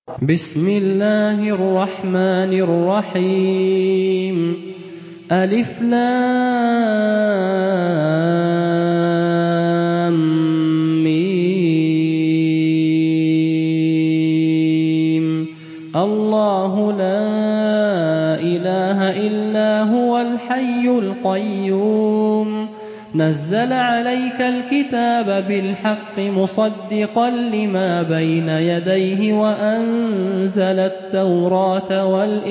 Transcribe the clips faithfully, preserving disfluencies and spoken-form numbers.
بسم الله الرحمن الرحيم ألف لام ميم الله لا إله إلا هو الحي القيوم نزل عليك الكتاب بالحق مصدقا لما بين يديه وأنزل التوراة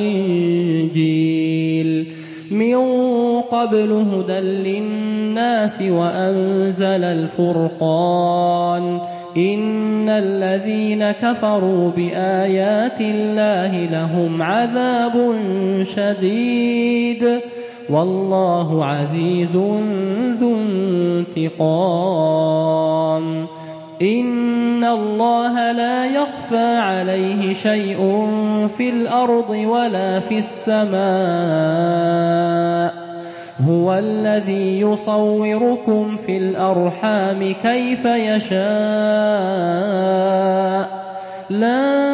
والإنجيل من قبل هدى للناس وأنزل الفرقان إن الذين كفروا بآيات الله لهم عذاب شديد والله عزيز ذو انتقام إن الله لا يخفى عليه شيء في الأرض ولا في السماء هو الذي يصوركم في الأرحام كيف يشاء لا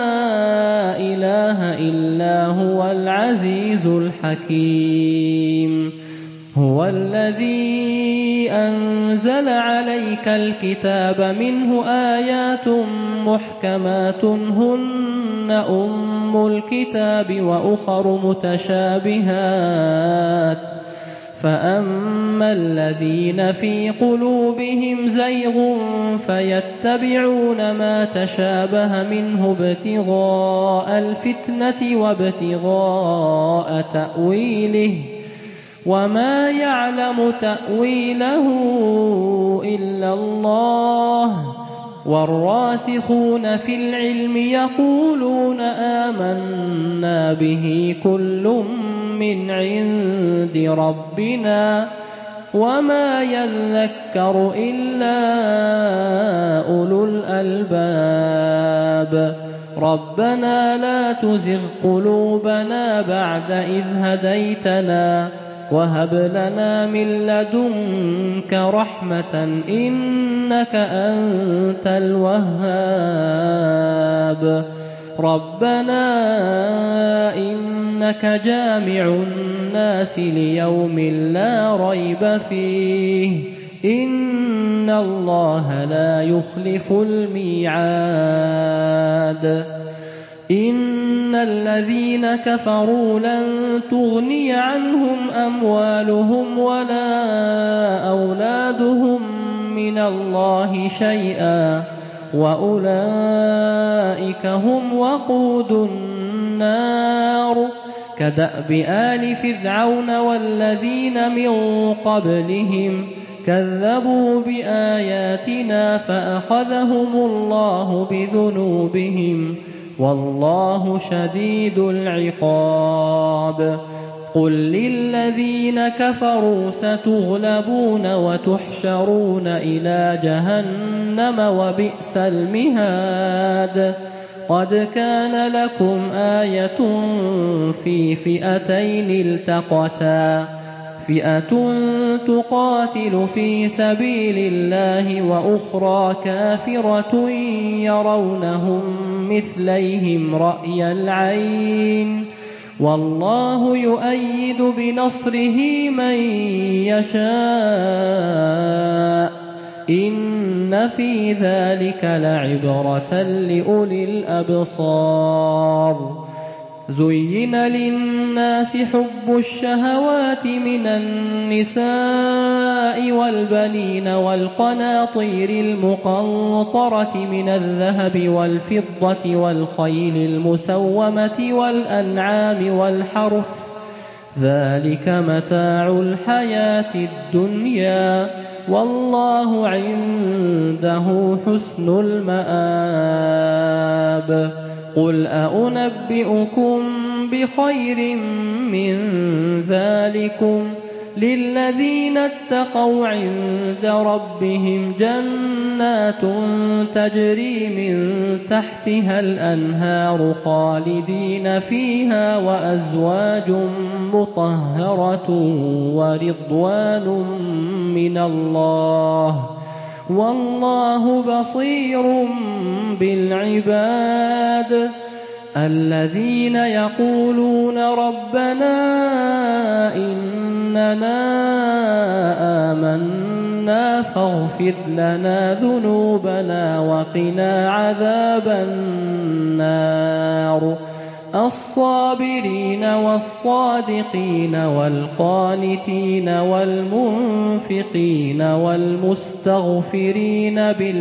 إله إلا هو العزيز الحكيم هو الذي أنزل عليك الكتاب منه آيات محكمات هن أم الكتاب وأخر متشابهات فأما الذين في قلوبهم زيغ فيتبعون ما تشابه منه ابتغاء الفتنة وابتغاء تأويله وما يعلم تأويله إلا الله والراسخون في العلم يقولون آمنا به كل من عند ربنا وما يذكر إلا أولو الألباب ربنا لا تزغ قلوبنا بعد إذ هديتنا وهب لنا من لدنك رحمة إنك أنت الوهاب ربنا إنك جامع الناس ليوم لا ريب فيه إن الله لا يخلف الميعاد إن الذين كفروا لن تغني عنهم أموالهم ولا أولادهم من الله شيئا وأولئك هم وقود النار كدأب آل فرعون والذين من قبلهم كذبوا بآياتنا فأخذهم الله بذنوبهم والله شديد العقاب قل للذين كفروا ستغلبون وتحشرون إلى جهنم وبئس المهاد قد كان لكم آية في فئتين التقتا فئة تقاتل في سبيل الله وأخرى كافرة يرونهم مثليهم رأي العين والله يؤيد بنصره من يشاء إن في ذلك لعبرة لأولي الأبصار زين للناس حب الشهوات من النساء والبنين والقناطير المقنطرة من الذهب والفضة والخيل المسومة والأنعام والحرث ذلك متاع الحياة الدنيا والله عنده حسن المآب قل أنبئكم بخير من ذلكم للذين اتقوا عند ربهم جنات تجري من تحتها الأنهار خالدين فيها وأزواج مطهرة ورضوان من الله وَاللَّهُ بَصِيرٌ بِالْعِبَادِ الَّذِينَ يَقُولُونَ رَبَّنَا إِنَّنَا آمَنَّا فاغْفِرْ لَنَا ذُنُوبَنَا وَقِنَا عَذَابَ النَّارِ الصَّابِرِينَ وَالصَّادِقِينَ وَالْقَانِتِينَ وَالْمُنفِقِينَ وَالْمُسْتَغْفِرِينَ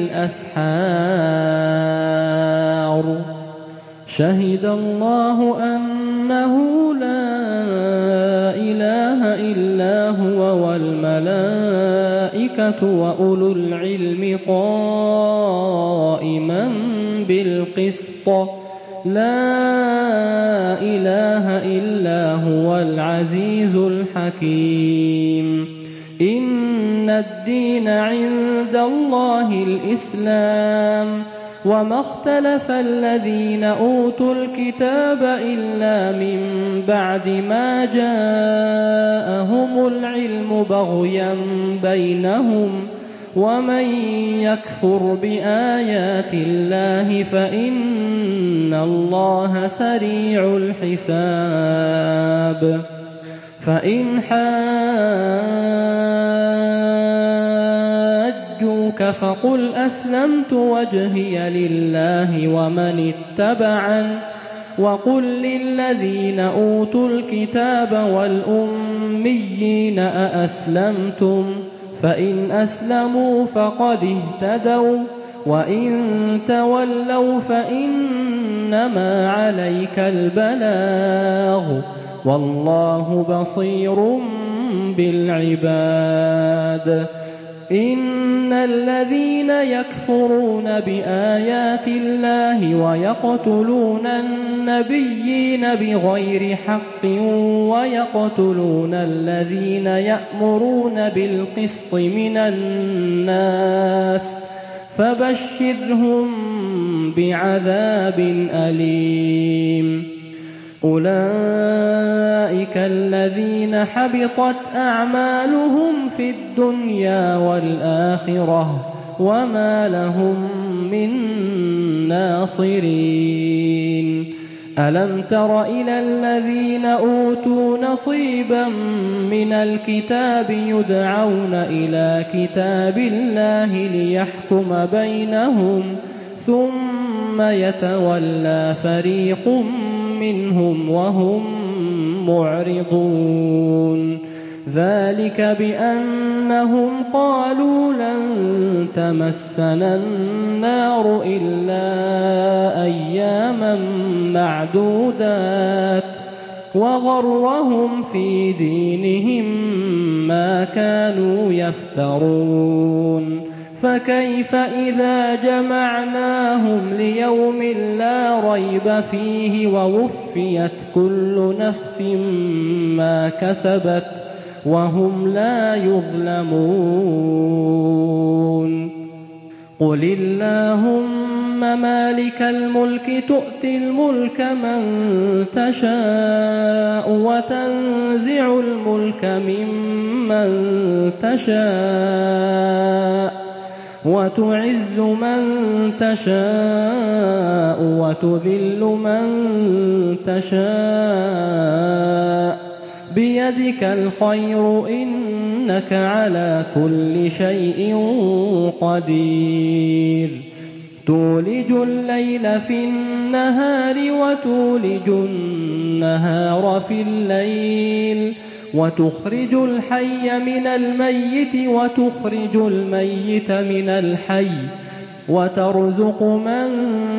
بِالْأَسْحَارِ شهد الله أنه لا إله إلا هو والملائكة وأولو العلم قائما بالقسط لا إله إلا هو العزيز الحكيم إن الدين عند الله الإسلام وما اختلف الذين أوتوا الكتاب إلا من بعد ما جاءهم العلم بغيا بينهم ومن يكفر بآيات الله فإن الله سريع الحساب فإن حاجوك فقل أسلمت وجهي لله ومن اتبعن وقل للذين أوتوا الكتاب والأميين أأسلمتم فإن أسلموا فقد اهتدوا وإن تولوا فإنما عليك البلاغ والله بصير بالعباد إن الذين يكفرون بآيات الله ويقتلون النبيين بغير حق ويقتلون الذين يأمرون بالقسط من الناس فبشرهم بعذاب أليم أولئك الذين حبطت أعمالهم في الدنيا والآخرة وما لهم من ناصرين ألم تر إلى الذين أوتوا نصيبا من الكتاب يدعون إلى كتاب الله ليحكم بينهم ثم يتولى فريق منهم وهم معرضون ذلك بأنهم قالوا لن تمسنا النار إلا أياما معدودات وغرهم في دينهم ما كانوا يفترون فكيف إذا جمعناهم ليوم لا ريب فيه ووفيت كل نفس ما كسبت وهم لا يظلمون قل اللهم مالك الملك تؤتي الملك من تشاء وتنزع الملك ممن تشاء وتعز من تشاء وتذل من تشاء بيدك الخير إنك على كل شيء قدير تولج الليل في النهار وتولج النهار في الليل وتخرج الحي من الميت وتخرج الميت من الحي وترزق من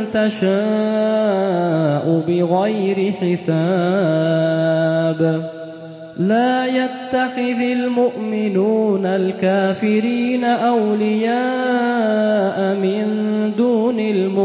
تشاء بغير حساب لا يتخذ المؤمنون الكافرين أولياء من دون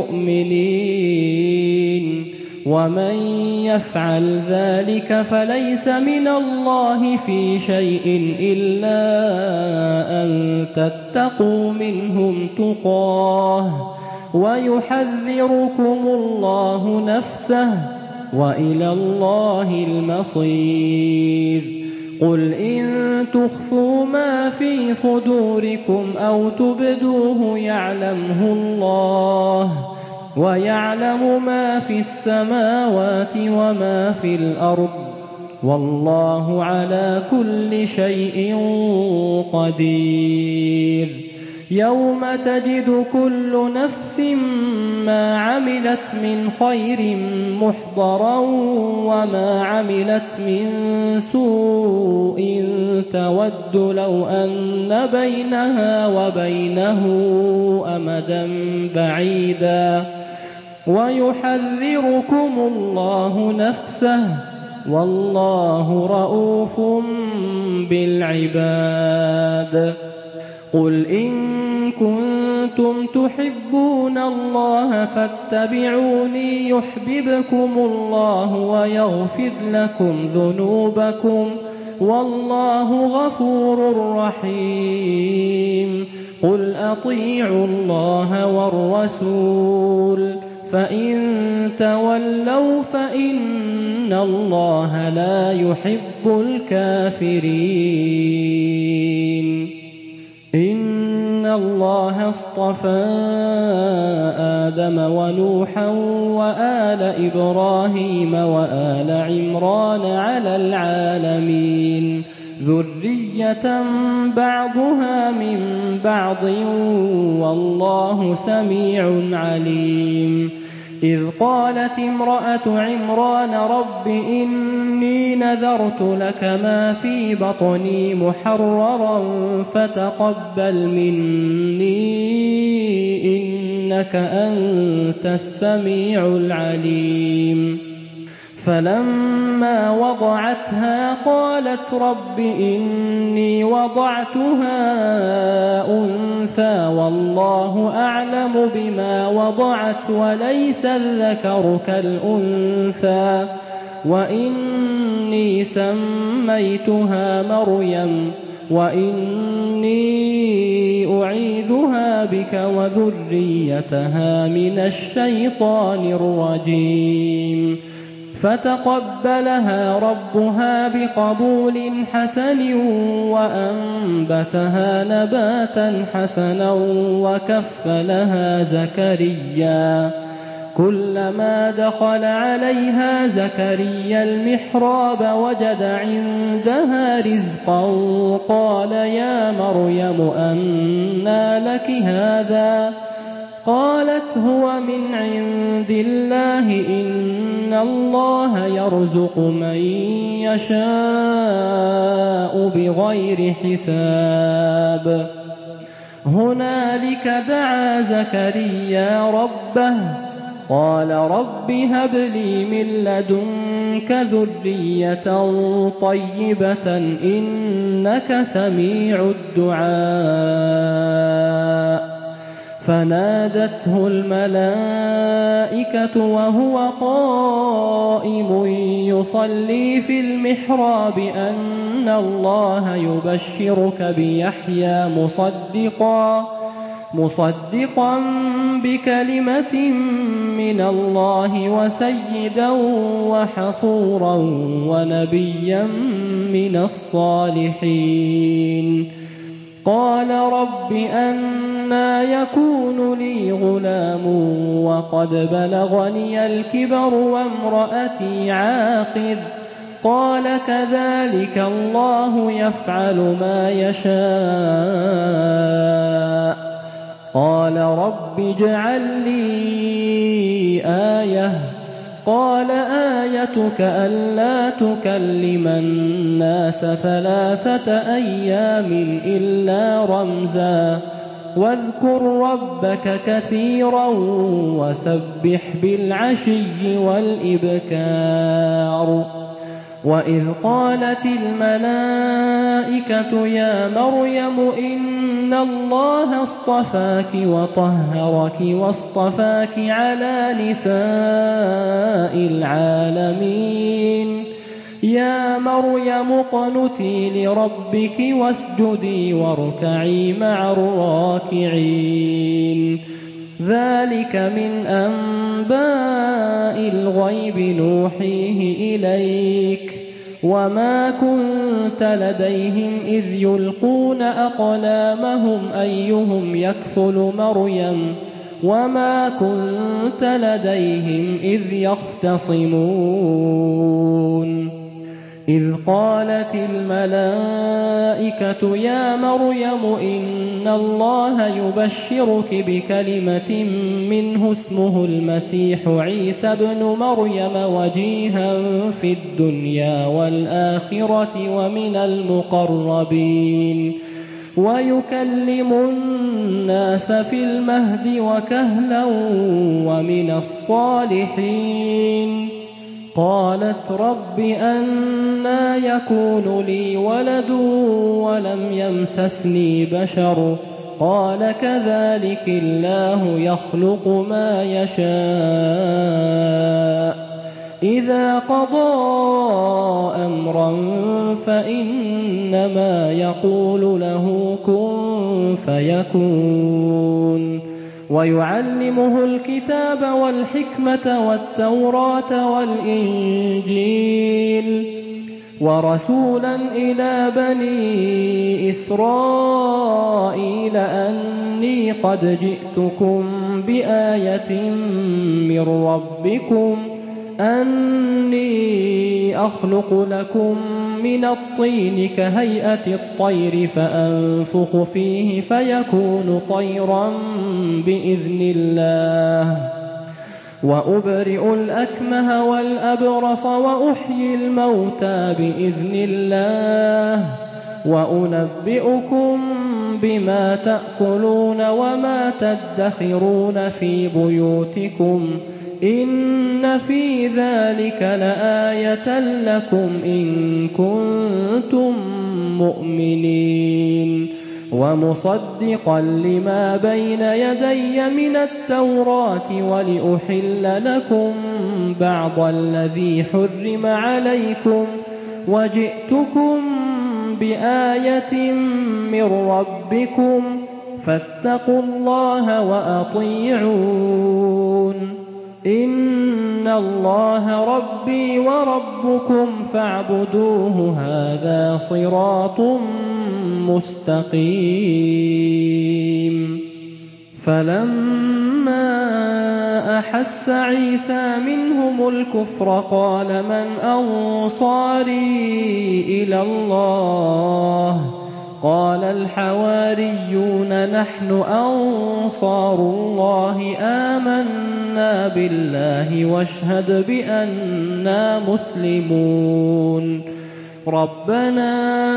المؤمنين ومن يفعل ذلك فليس من الله في شيء إلا أن تتقوا منهم تقاه ويحذركم الله نفسه وإلى الله المصير قل إن تخفوا ما في صدوركم أو تبدوه يعلمه الله ويعلم ما في السماوات وما في الأرض والله على كل شيء قدير. يوم تجد كل نفس ما عملت من خير محضرا وما عملت من سوء تود لو أن بينها وبينه أمدا بعيدا ويحذركم الله نفسه والله رءوف بالعباد. قل إن كنتم تحبون الله فاتبعوني يحببكم الله ويغفر لكم ذنوبكم والله غفور رحيم. قل أطيعوا الله والرسول فإن تولوا فإن الله لا يحب الكافرين. إن الله اصطفى آدم ونوحا وآل إبراهيم وآل عمران على العالمين ذرية بعضها من بعض والله سميع عليم. إذ قالت امرأة عمران رب إني نذرت لك ما في بطني محررا فتقبل مني إنك أنت السميع العليم. فلما وضعتها قالت رب إني وضعتها أنثى والله أعلم بما وضعت وليس الذكر كالأنثى وإني سميتها مريم وإني أعيذها بك وذريتها من الشيطان الرجيم. فتقبلها ربها بقبول حسن وأنبتها نباتا حسنا وكفلها زكريا. كلما دخل عليها زكريا المحراب وجد عندها رزقا قال يا مريم أنى لك هذا؟ قالت هو من عند الله إن الله يرزق من يشاء بغير حساب. هنالك دعا زكريا ربه قال رب هب لي من لدنك ذرية طيبة إنك سميع الدعاء. فنادته الملائكة وهو قائم يصلي في المحراب أن الله يبشرك بيحيى مصدقا مصدقا بكلمة من الله وسيدا وحصورا ونبيا من الصالحين. قال رب أنى يكون لي غلام وقد بلغني الكبر وامرأتي عاقر؟ قال كذلك الله يفعل ما يشاء. قال رب اجعل لي آية. قال آيتك ألا تكلم الناس ثلاثة أيام إلا رمزا واذكر ربك كثيرا وسبح بالعشي والإبكار. وإذ قالت الملائكة يا مريم إن الله اصطفاك وطهرك واصطفاك على نساء العالمين. يا مريم اقنتي لربك واسجدي واركعي مع الراكعين. ذلك من أنباء الغيب نوحيه إليك وما كنت كنت لديهم إذ يلقون أقلامهم أيهم يكفل مريم وما كنت لديهم إذ يختصمون إذ قالت الملائكة يا مريم إن الله يبشرك بكلمة منه اسمه المسيح عيسى ابن مريم وجيها في الدنيا والآخرة ومن المقربين ويكلم الناس في المهد وكهلا ومن الصالحين قالت رب أنى يكون لي ولد ولم يمسسني بشر قال كذلك الله يخلق ما يشاء إذا قضى أمرا فإنما يقول له كن فيكون ويعلمه الكتاب والحكمة والتوراة والإنجيل ورسولا إلى بني إسرائيل أني قد جئتكم بآية من ربكم أني أخلق لكم من الطين كهيئة الطير فأنفخ فيه فيكون طيرا بإذن الله وأبرئ الأكمه والأبرص وأحيي الموتى بإذن الله وأنبئكم بما تأكلون وما تدخرون في بيوتكم إن في ذلك لآية لكم إن كنتم مؤمنين ومصدقا لما بين يدي من التوراة ولأحل لكم بعض الذي حرم عليكم وجئتكم بآية من ربكم فاتقوا الله وأطيعون إن الله ربي وربكم فاعبدوه هذا صراط مستقيم فلما أحس عيسى منهم الكفر قال من أنصاري إلى الله قال الحواريون نحن أنصار الله آمنا بالله واشهد بأننا مسلمون ربنا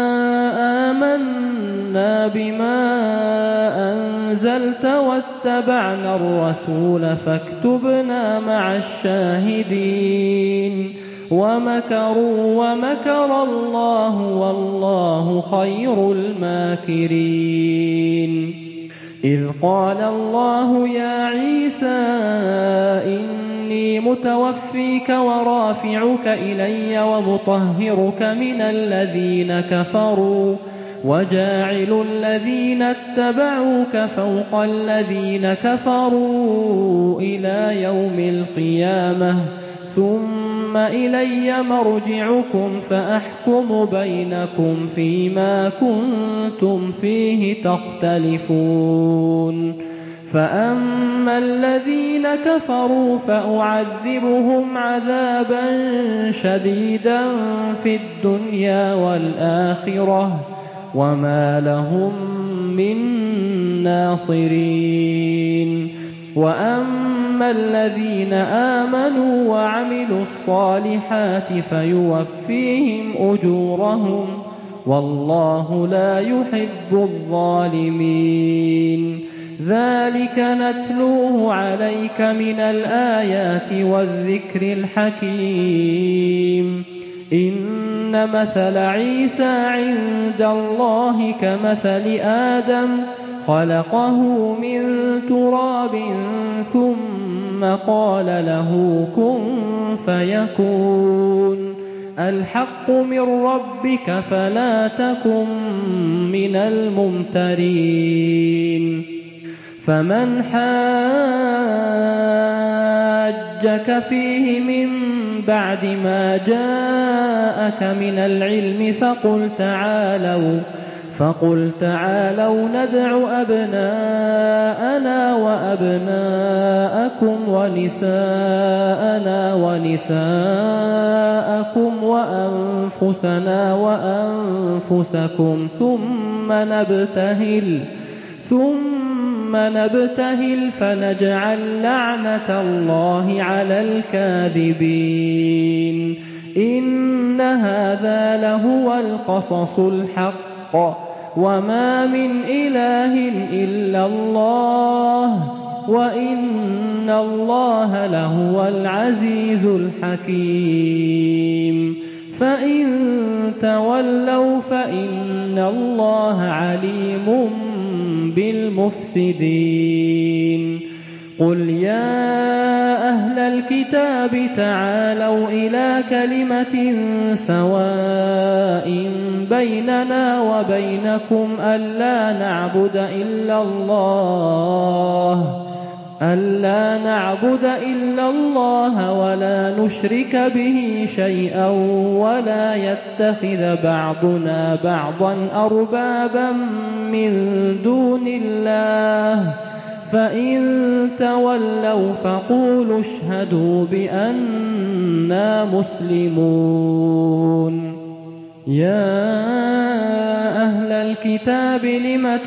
آمنا بما أنزلت واتبعنا الرسول فاكتبنا مع الشاهدين ومكروا ومكر الله والله خير الماكرين إذ قال الله يا عيسى إني متوفيك ورافعك إلي ومطهرك من الذين كفروا وجاعل الذين اتبعوك فوق الذين كفروا إلى يوم القيامة ثم إلي مرجعكم فأحكم بينكم فيما كنتم فيه تختلفون فأما الذين كفروا فأعذبهم عذابا شديدا في الدنيا والآخرة وما لهم من ناصرين وأما الذين آمنوا وعملوا الصالحات فيوفيهم أجورهم والله لا يحب الظالمين ذلك نتلوه عليك من الآيات والذكر الحكيم إن مثل عيسى عند الله كمثل آدم خلقه من تراب ثم قال له كن فيكون الحق من ربك فلا تكن من الممترين فمن حاجك فيه من بعد ما جاءك من العلم فقل تعالوا فقل تعالوا ندع أبناءنا وأبناءكم ونساءنا ونساءكم وأنفسنا وأنفسكم ثم نبتهل ثم نبتهل فنجعل لعنة الله على الكاذبين. إن هذا لهو القصص الحق وما من إله إلا الله وإن الله لهو العزيز الحكيم. فإن تولوا فإن الله عليم بالمفسدين. قل يا أهل الكتاب تعالوا إلى كلمة سواء بيننا وبينكم ألا نعبد إلا الله ألا نعبد إلا الله ولا نشرك به شيئا ولا يتخذ بعضنا بعضا أربابا من دون الله فإن تولوا فقولوا اشهدوا بأننا مسلمون. يا أهل الكتاب لم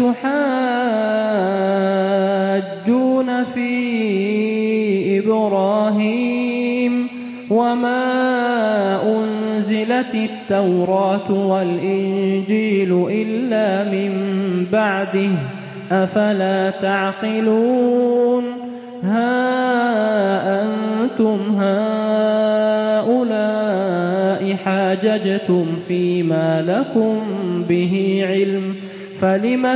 تحاجون في إبراهيم وما أنزلت التوراة والإنجيل إلا من بعده أفلا تعقلون. ها أنتم هؤلاء حاججتم فيما لكم به علم فلم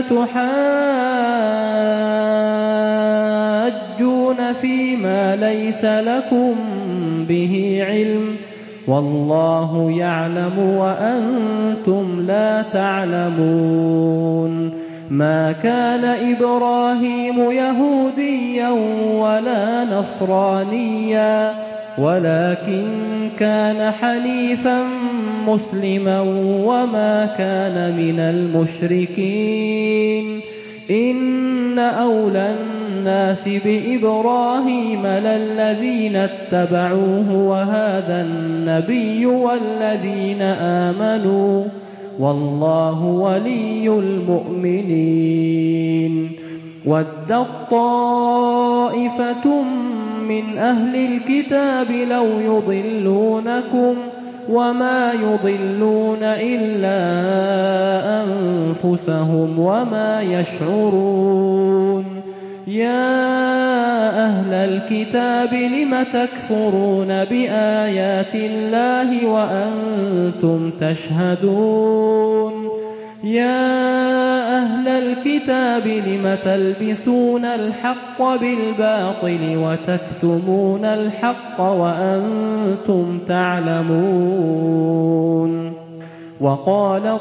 تحاجون فيما ليس لكم به علم والله يعلم وأنتم لا تعلمون. ما كان إبراهيم يهوديا ولا نصرانيا ولكن كان حنيفا مسلما وما كان من المشركين. إن أولى الناس بإبراهيم للذين اتبعوه وهذا النبي والذين آمنوا والله ولي المؤمنين. ودت طائفة من أهل الكتاب لو يضلونكم وما يضلون إلا أنفسهم وما يشعرون. يا أهل الكتاب لم تكفرون بآيات الله وأنتم تشهدون. يا أهل الكتاب لم تلبسون الحق بالباطل وتكتمون الحق وأنتم تعلمون. وقالت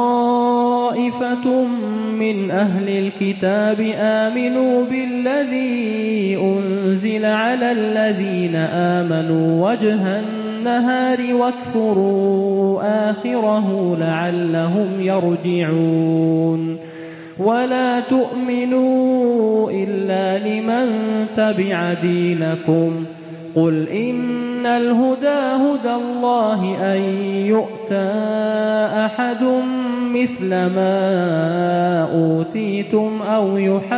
طائفة من أهل الكتاب آمنوا بالذي أنزل على الذين آمنوا وجه النهار واكفروا آخره لعلهم يرجعون. ولا تؤمنوا إلا لمن تبع دينكم قل إن الهدى هدى الله أن يؤتى أحد مثل ما أوتيتم أو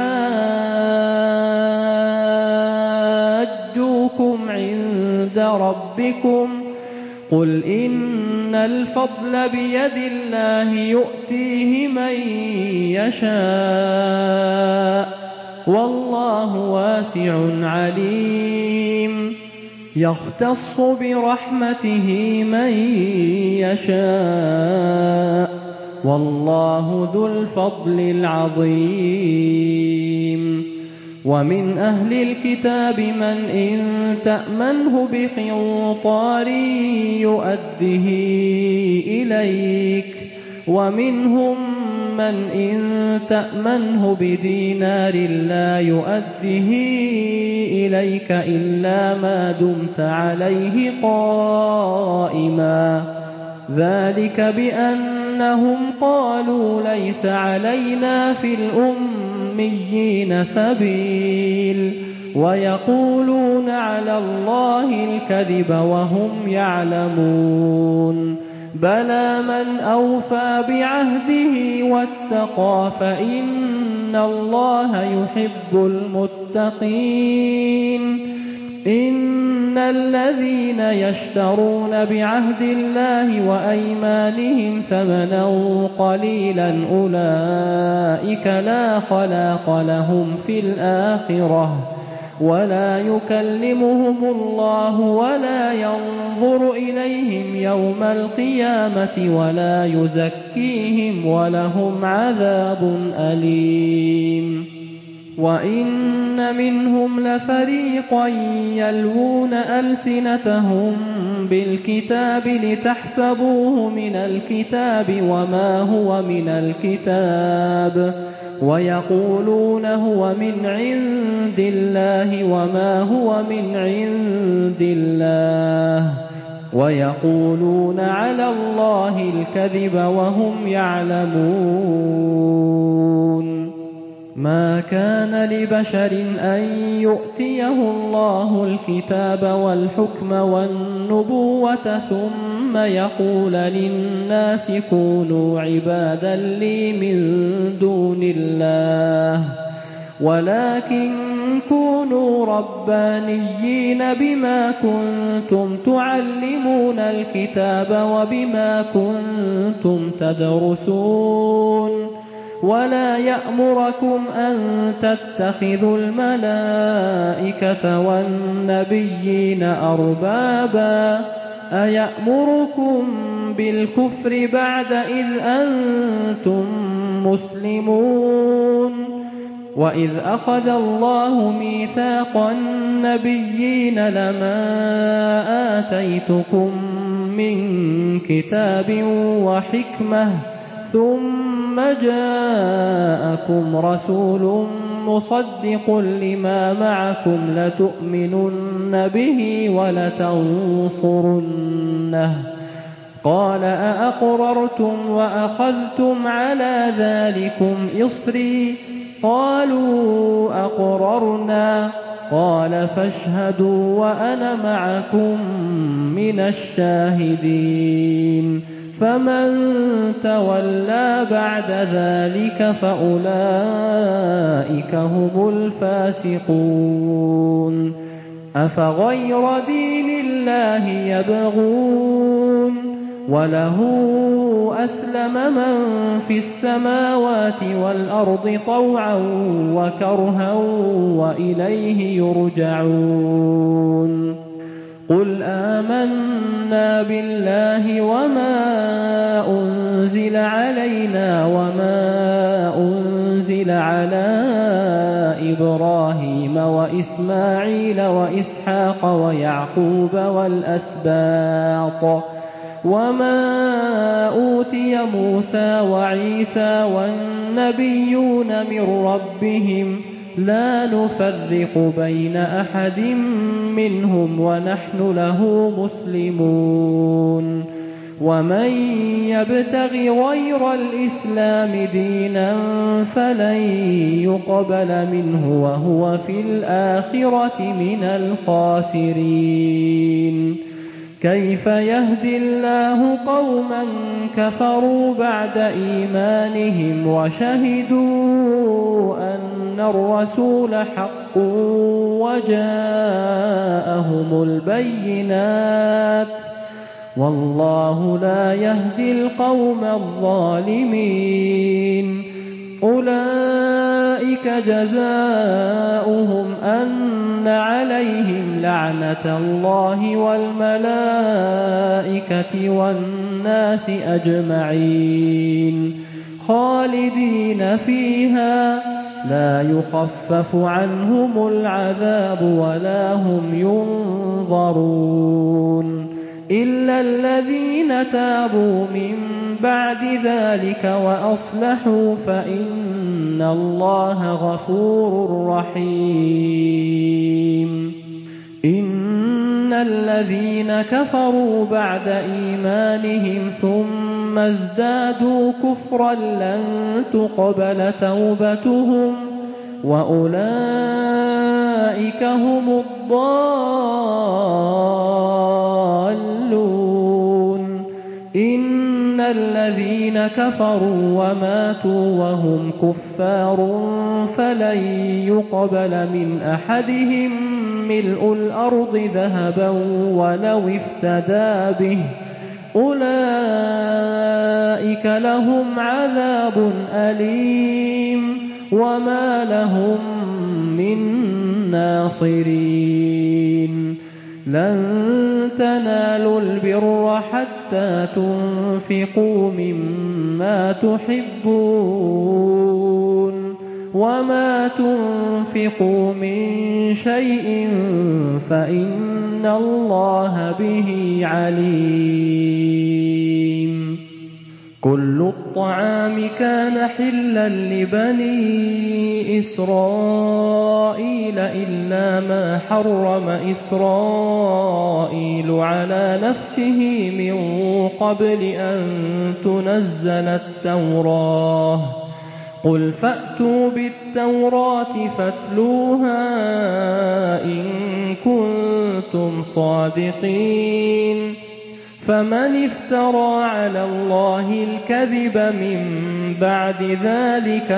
يحاجوكم عند ربكم قل إن الفضل بيد الله يؤتيه من يشاء والله واسع عليم. يختص برحمته من يشاء والله ذو الفضل العظيم. ومن أهل الكتاب من إن تأمنه بقنطار يؤده إليك ومنهم من إن تأمنه بدينار لا يؤده إليك إلا ما دمت عليه قائما ذلك بأنهم قالوا ليس علينا في الأميين سبيل ويقولون على الله الكذب وهم يعلمون بلى من أوفى بعهده واتقى فإن الله يحب المتقين إن الذين يشترون بعهد الله وأيمانهم ثمنا قليلا أولئك لا خلاق لهم في الآخرة ولا يكلمهم الله ولا ينظر إليهم يوم القيامة ولا يزكيهم ولهم عذاب أليم وإن منهم لفريقا يلوون ألسنتهم بالكتاب لتحسبوه من الكتاب وما هو من الكتاب ويقولون هو من عند الله وما هو من عند الله ويقولون على الله الكذب وهم يعلمون ما كان لبشر أن يؤتيه الله الكتاب والحكم والنبوة ثم يقول للناس كونوا عبادا لي من دون الله ولكن كونوا ربانيين بما كنتم تعلمون الكتاب وبما كنتم تدرسون ولا يأمركم أن تتخذوا الملائكة والنبيين أربابا أيأمركم بالكفر بعد إذ أنتم مسلمون وإذ أخذ الله ميثاق النبيين لما آتيتكم من كتاب وحكمة ثم جاءكم رسول مصدق لما معكم لتؤمنن به ولتنصرنه قال أأقررتم وأخذتم على ذلكم إصري قالوا أقررنا قال فاشهدوا وأنا معكم من الشاهدين فمن تولى بعد ذلك فأولئك هم الفاسقون أفغير دين الله يبغون وله أسلم من في السماوات والأرض طوعا وكرها وإليه يرجعون قل آمنا بالله وما أنزل علينا وما أنزل على إبراهيم وإسماعيل وإسحاق ويعقوب والأسباط وما أوتي موسى وعيسى والنبيون من ربهم لا نفرق بين أحد منهم ونحن له مسلمون ومن يبتغ غير الإسلام دينا فلن يقبل منه وهو في الآخرة من الخاسرين كيف يهدي الله قوما كفروا بعد إيمانهم وشهدوا أن الرسول حق وجاءهم البينات والله لا يهدي القوم الظالمين أولئك جزاؤهم أن عليهم لعنة الله والملائكة والناس أجمعين خالدين فيها لا يخفف عنهم العذاب ولا هم ينظرون إلا الذين تابوا من بعد ذلك وأصلحوا فإن الله غفور رحيم. إن الذين كفروا بعد إيمانهم ثم ازدادوا كفرا لن تقبل توبتهم وأولئك هم الضالون. إن الذين كفروا وماتوا وهم كفار فلن يقبل من أحدهم ملء الأرض ذهبا ولو افتدى به أولئك لهم عذاب أليم وما لهم من ناصرين. لن تنالوا البر حتى تنفقوا مما تحبون وما تنفقوا من شيء فإن الله به عليم. كل الطعام كان حلا لبني إسرائيل إلا ما حرم إسرائيل على نفسه من قبل أن تنزل التوراة. قل فأتوا بالتوراة فاتلوها إن كنتم صادقين. فمن افترى على الله الكذب من بعد ذلك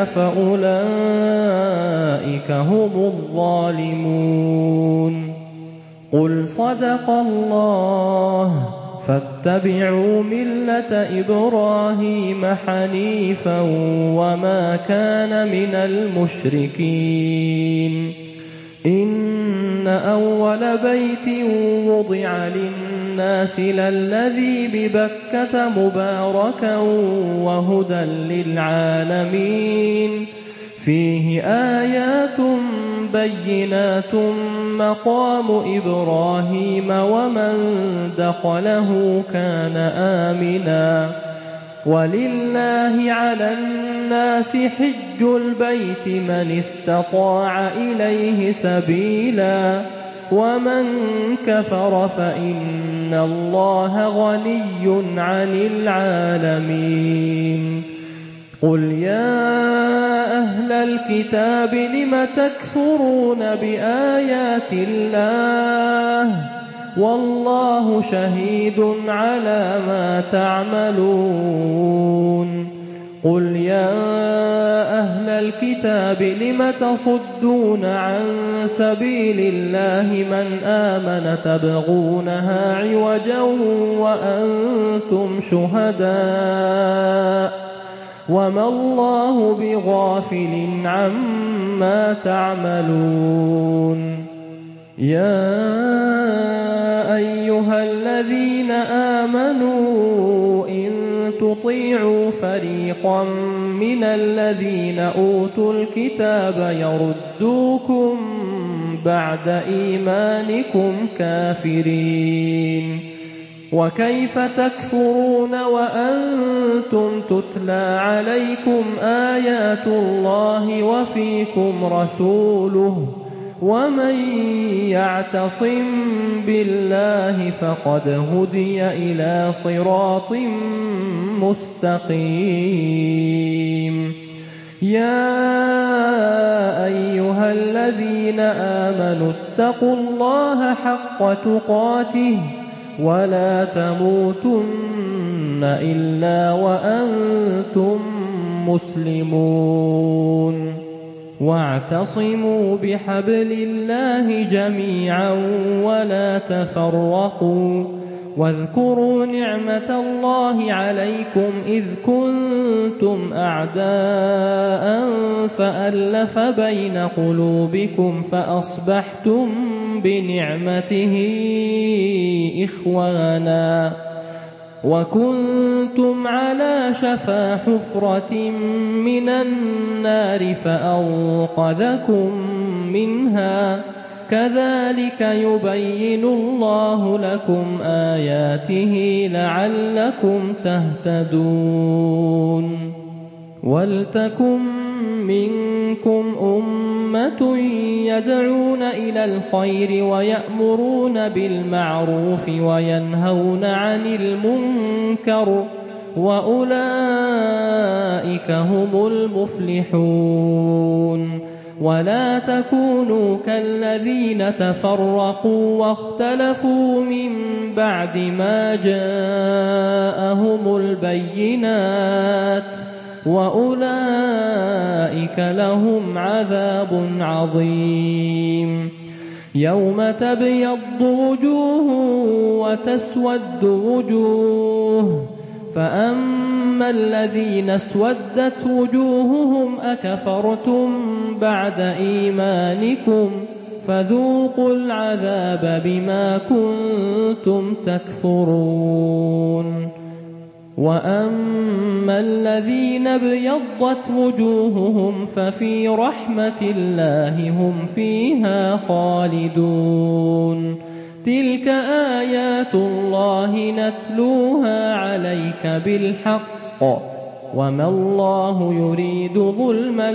فأولئك هم الظالمون. قل صدق الله فاتبعوا ملة إبراهيم حنيفا وما كان من المشركين. إن أول بيت وضع للناس للذي ببكة مباركا وهدى للعالمين فيه آيات بينات مقام إبراهيم ومن دخله كان آمنا ولله على الناس حج البيت من استطاع إليه سبيلا ومن كفر فإن الله غني عن العالمين. قل يا أهل الكتاب لم تكفرون بآيات الله والله شهيد على ما تعملون. قل يا أهل الكتاب لم تصدون عن سبيل الله من آمن تبغونها عوجا وأنتم شهداء وما الله بغافل عما تعملون. يا أيها الذين آمنوا إن تطيعوا فريقا من الذين أوتوا الكتاب يردوكم بعد إيمانكم كافرين. وكيف تكفرون وأنتم تتلى عليكم آيات الله وفيكم رسوله ومن يعتصم بالله فقد هدي إلى صراط مستقيم. يا أيها الذين آمنوا اتقوا الله حق تقاته ولا تموتن إلا وأنتم مسلمون. واعتصموا بحبل الله جميعا ولا تفرقوا واذكروا نعمة الله عليكم إذ كنتم أعداء فألف بين قلوبكم فأصبحتم بنعمته إخوانا وكنتم على شفا حفرة من النار فأنقذكم منها كذلك يبين الله لكم آياته لعلكم تهتدون ولتكن منكم أمة يدعون إلى الخير ويأمرون بالمعروف وينهون عن المنكر وأولئك هم المفلحون ولا تكونوا كالذين تفرقوا واختلفوا من بعد ما جاءهم البينات وأولئك لهم عذاب عظيم يوم تبيض وجوه وتسود وجوه فأما الذين اسودت وجوههم أكفرتم بعد إيمانكم فذوقوا العذاب بما كنتم تكفرون وأما الذين ابيضت وجوههم ففي رحمة الله هم فيها خالدون تلك آيات الله نتلوها عليك بالحق وما الله يريد ظلما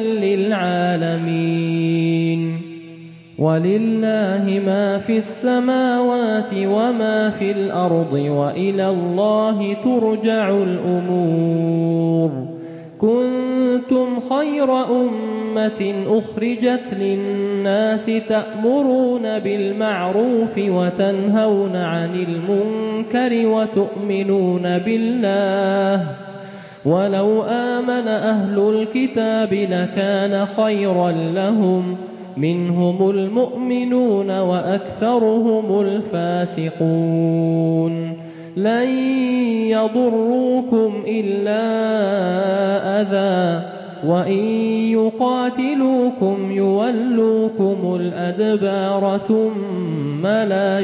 للعالمين ولله ما في السماوات وما في الأرض وإلى الله ترجع الأمور كنتم خير أمة أخرجت للناس تأمرون بالمعروف وتنهون عن المنكر وتؤمنون بالله ولو آمن أهل الكتاب لكان خيرا لهم منهم المؤمنون وأكثرهم الفاسقون لن يضروكم إلا أذى وإن يقاتلوكم يولوكم الأدبار ثم لا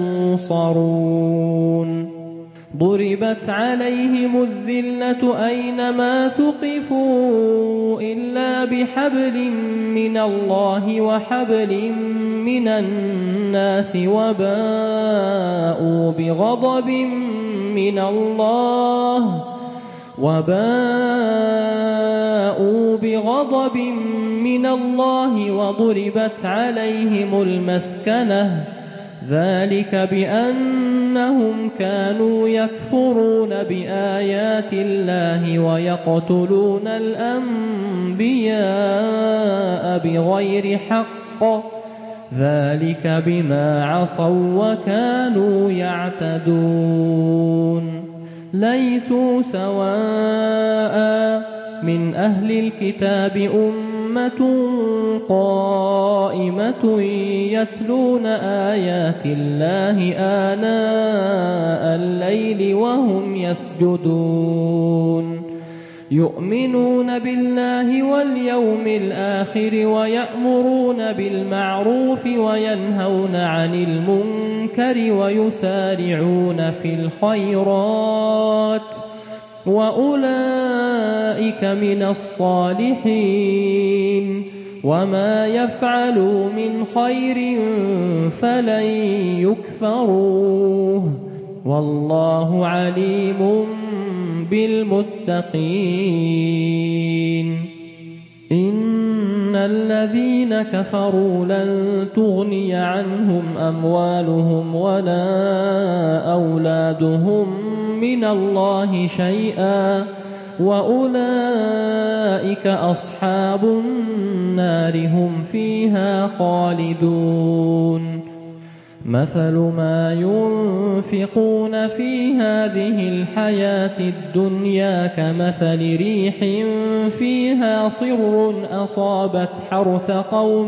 ينصرون ضربت عليهم الذلة أينما ثقفوا إلا بحبل من الله وحبل من الناس وباءوا بغضب من الله وباءوا بغضب من الله وضربت عليهم المسكنة ذلك بأنهم كانوا يكفرون بآيات الله ويقتلون الأنبياء بغير حق ذلك بما عصوا وكانوا يعتدون ليسوا سواء من أهل الكتاب أمة قائمة يتلون آيات الله آناء الليل وهم يسجدون يؤمنون بالله واليوم الآخر ويأمرون بالمعروف وينهون عن المنكر ويسارعون في الخيرات وأولئك من الصالحين وما يفعلوا من خير فلن يكفروه والله عليم بالمتقين إن الذين كفروا لن تغني عنهم أموالهم ولا أولادهم من الله شيئا وأولئك أصحاب النار هم فيها خالدون مثل ما ينفقون في هذه الحياة الدنيا كمثل ريح فيها صر أصابت حرث قوم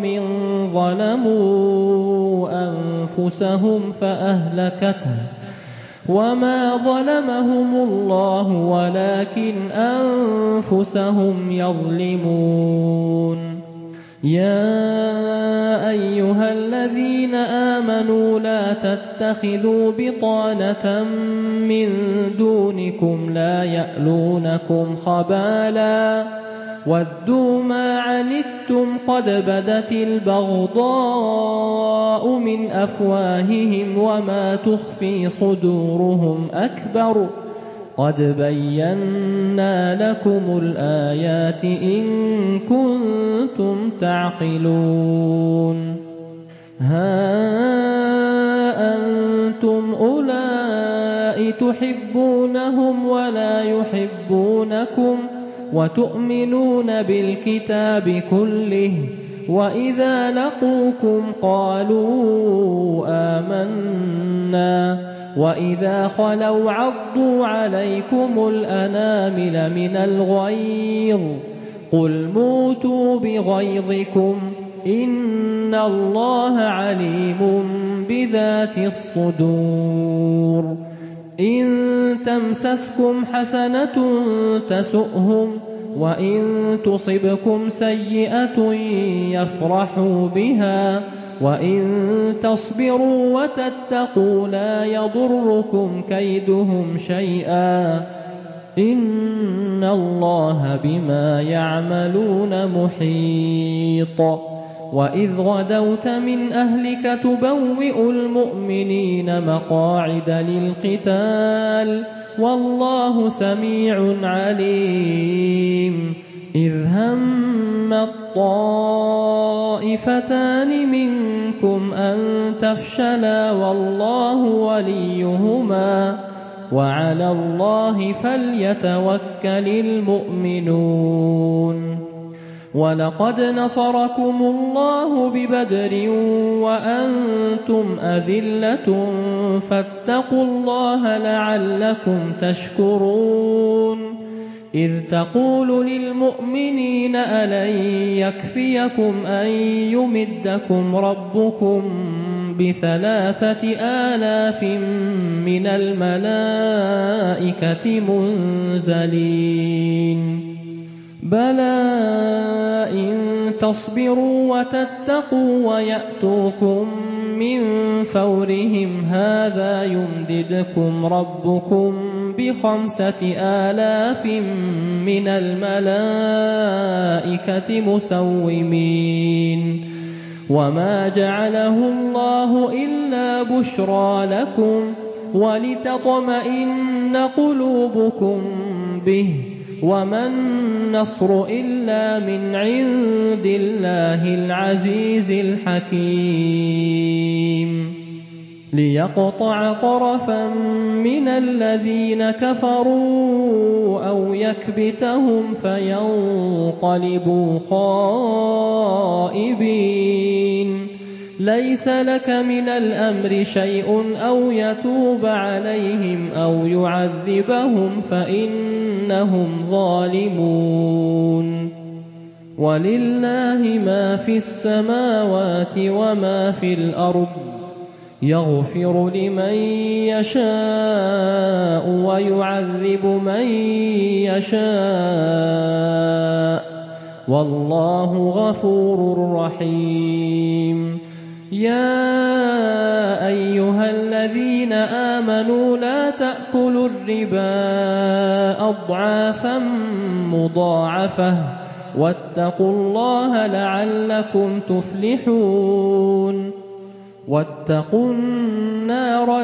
ظلموا أنفسهم فأهلكته وما ظلمهم الله ولكن أنفسهم يظلمون يا أيها الذين آمنوا لا تتخذوا بطانة من دونكم لا يألونكم خبالا ودوا ما عنتم قد بدت البغضاء من أفواههم وما تخفي صدورهم أكبر قد بينا لكم الآيات إن كنتم تعقلون ها أنتم أولئك تحبونهم ولا يحبونكم وتؤمنون بالكتاب كله وإذا لقوكم قالوا آمنا وإذا خلوا عضوا عليكم الأنامل من الغيظ قل موتوا بغيظكم إن الله عليم بذات الصدور إن تمسسكم حسنة تسؤهم وإن تصبكم سيئة يفرحوا بها وإن تصبروا وتتقوا لا يضركم كيدهم شيئا إن الله بما يعملون محيط وإذ غدوت من أهلك تبوئ المؤمنين مقاعد للقتال والله سميع عليم إذ هم الطائفتان منكم أن تفشلا والله وليهما وعلى الله فليتوكل المؤمنون ولقد نصركم الله ببدر وأنتم أذلة فاتقوا الله لعلكم تشكرون إذ تقول للمؤمنين ألن يكفيكم أن يمدكم ربكم بثلاثة آلاف من الملائكة منزلين بلى إن تصبروا وتتقوا ويأتوكم من فورهم هذا يمددكم ربكم بخمسة آلاف من الملائكة مسومين وما جعله الله إلا بشرى لكم ولتطمئن قلوبكم به وما النصر إلا من عند الله العزيز الحكيم ليقطع طرفا من الذين كفروا أو يكبتهم فينقلبوا خائبين ليس لك من الأمر شيء أو يتوب عليهم أو يعذبهم فإنهم ظالمون ولله ما في السماوات وما في الأرض يغفر لمن يشاء ويعذب من يشاء والله غفور رحيم يا أيها الذين آمنوا لا تأكلوا الربا أضعافا مضاعفة واتقوا الله لعلكم تفلحون واتقوا النار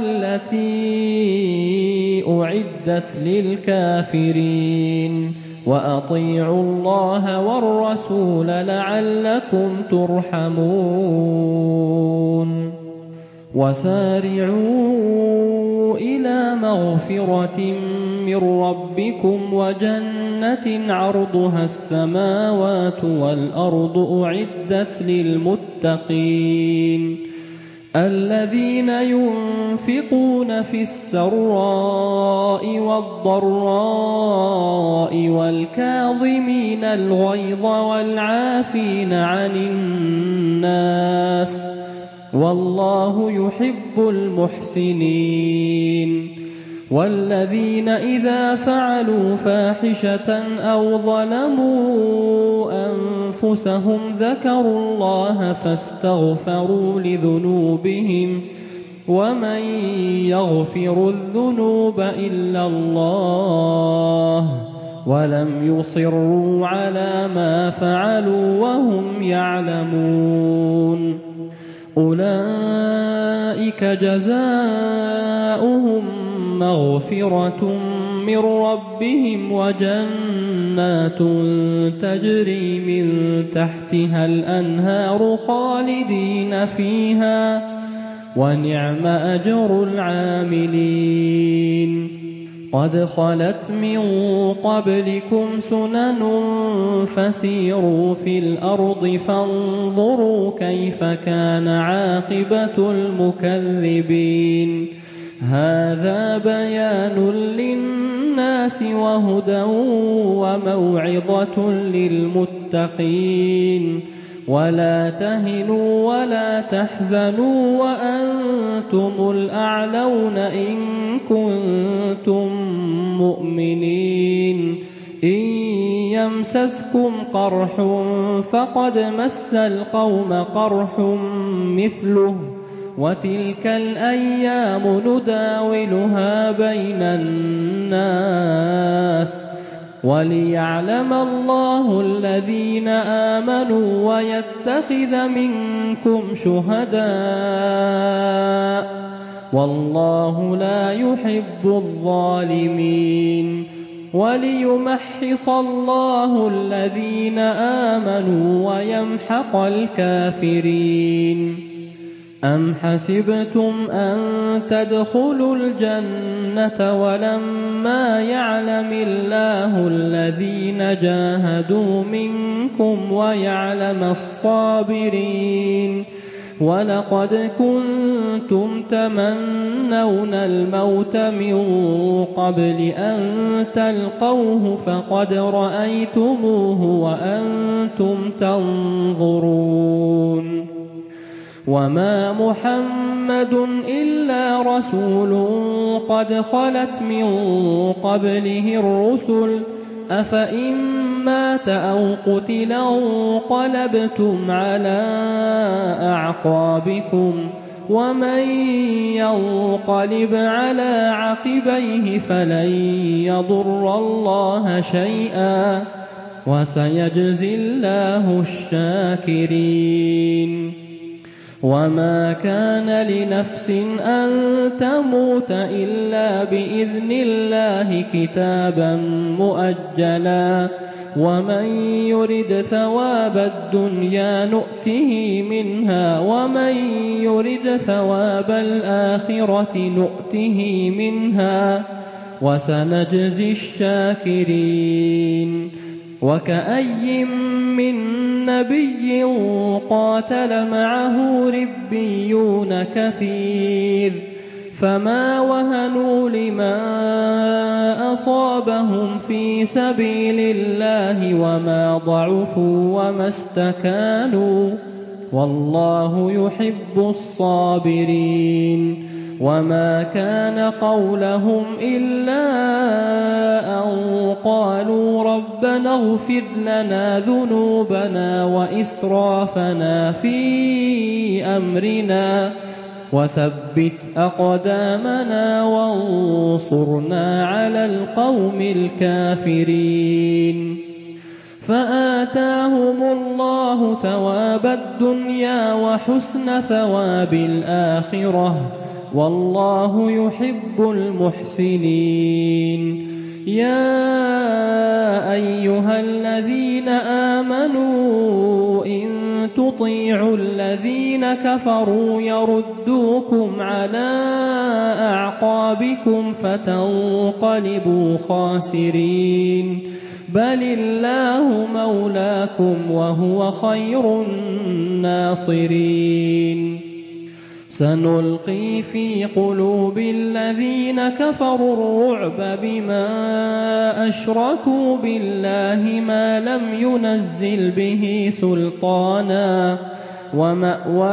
التي أعدت للكافرين وأطيعوا الله والرسول لعلكم ترحمون وسارعوا إلى مغفرة من ربكم وجنة عرضها السماوات والأرض أعدت للمتقين الذين ينفقون في السراء والضراء والكاظمين الغيظ والعافين عن الناس والله يحب المحسنين والذين إذا فعلوا فاحشة أو ظلموا أنفسهم ذكروا الله فاستغفروا لذنوبهم ومن يغفر الذنوب إلا الله ولم يصروا على ما فعلوا وهم يعلمون أولئك جزاؤهم مغفرة من ربهم وجنات تجري من تحتها الأنهار خالدين فيها ونعم أجر العاملين قد خلت من قبلكم سنن فسيروا في الأرض فانظروا كيف كان عاقبة المكذبين هذا بيان للناس وهدى وموعظة للمتقين ولا تهنوا ولا تحزنوا وأنتم الأعلون إن كنتم مؤمنين إن يمسسكم قرح فقد مس القوم قرح مثله وتلك الأيام نداولها بين الناس وليعلم الله الذين آمنوا ويتخذ منكم شهداء والله لا يحب الظالمين وليمحص الله الذين آمنوا ويمحق الكافرين أم حسبتم أن تدخلوا الجنة ولما يعلم الله الذين جاهدوا منكم ويعلم الصابرين ولقد كنتم تمنون الموت من قبل أن تلقوه فقد رأيتموه وأنتم تنظرون وما محمد إلا رسول قد خلت من قبله الرسل أفإن مات أو قتل انقلبتم على أعقابكم ومن ينقلب على عقبيه فلن يضر الله شيئا وسيجزي الله الشاكرين وما كان لنفس أن تموت إلا بإذن الله كتابا مؤجلا ومن يرد ثواب الدنيا نؤته منها ومن يرد ثواب الآخرة نؤته منها وسنجزي الشاكرين وكأي من نبي قاتل معه ربيون كثير فما وهنوا لما أصابهم في سبيل الله وما ضعفوا وما استكانوا والله يحب الصابرين وما كان قولهم إلا أن قالوا ربنا اغفر لنا ذنوبنا وإسرافنا في أمرنا وثبت أقدامنا وانصرنا على القوم الكافرين فآتاهم الله ثواب الدنيا وحسن ثواب الآخرة والله يحب المحسنين يا أيها الذين آمنوا إن تطيعوا الذين كفروا يردوكم على أعقابكم فتنقلبوا خاسرين بل الله مولاكم وهو خير الناصرين سنلقي في قلوب الذين كفروا الرعب بما أشركوا بالله ما لم ينزل به سلطانا